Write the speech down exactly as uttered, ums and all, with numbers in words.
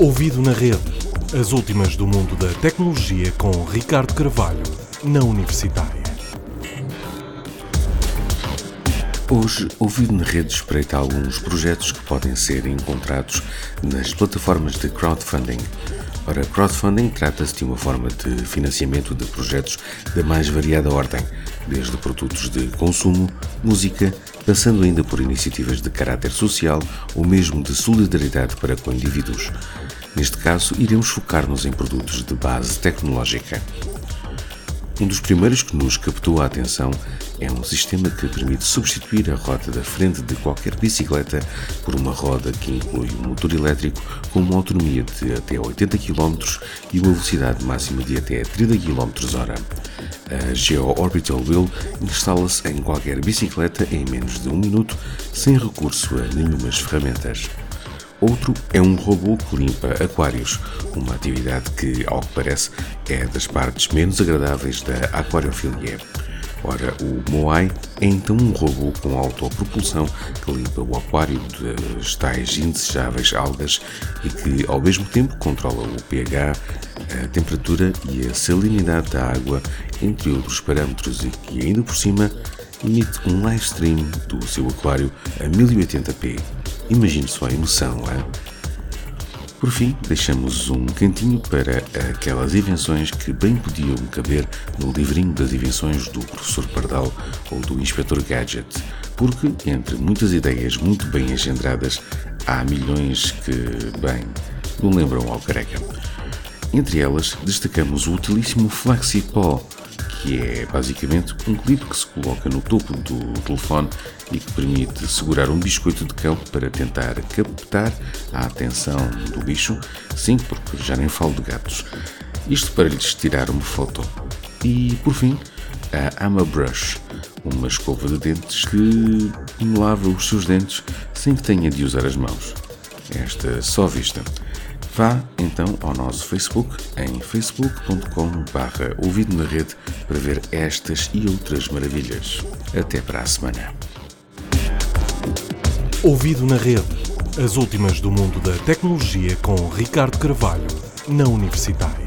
Ouvido na Rede. As últimas do mundo da tecnologia com Ricardo Carvalho, na Universitária. Hoje, Ouvido na Rede espreita alguns projetos que podem ser encontrados nas plataformas de crowdfunding. Ora, crowdfunding trata-se de uma forma de financiamento de projetos da mais variada ordem, desde produtos de consumo, música, passando ainda por iniciativas de caráter social ou mesmo de solidariedade para com indivíduos. Neste caso, iremos focar-nos em produtos de base tecnológica. Um dos primeiros que nos captou a atenção é um sistema que permite substituir a roda da frente de qualquer bicicleta por uma roda que inclui um motor elétrico com uma autonomia de até oitenta quilómetros e uma velocidade máxima de até trinta quilómetros por hora. A Geo Orbital Wheel instala-se em qualquer bicicleta em menos de um minuto, sem recurso a nenhumas ferramentas. Outro é um robô que limpa aquários, uma atividade que, ao que parece, é das partes menos agradáveis da aquariofilia. Ora, o Moai é então um robô com autopropulsão que limpa o aquário das tais indesejáveis algas e que, ao mesmo tempo, controla o pH, a temperatura e a salinidade da água, entre outros parâmetros, e que, ainda por cima, emite um live stream do seu aquário a mil e oitenta p. Imagine só a emoção, é? Por fim, deixamos um cantinho para aquelas invenções que bem podiam caber no livrinho das invenções do professor Pardal ou do Inspetor Gadget, porque, entre muitas ideias muito bem engendradas, há milhões que, bem, não lembram ao careca. Entre elas, destacamos o utilíssimo FlexiPaw, que é basicamente um clipe que se coloca no topo do telefone e que permite segurar um biscoito de cão para tentar captar a atenção do bicho, sim, porque já nem falo de gatos. Isto para lhes tirar uma foto. E, por fim, a AmaBrush, uma escova de dentes que lava os seus dentes sem que tenha de usar as mãos. Esta só vista. Vá então ao nosso Facebook em facebook ponto com barra ouvido na rede para ver estas e outras maravilhas. Até para a semana. Ouvido na Rede. As últimas do mundo da tecnologia com Ricardo Carvalho, na Universitária.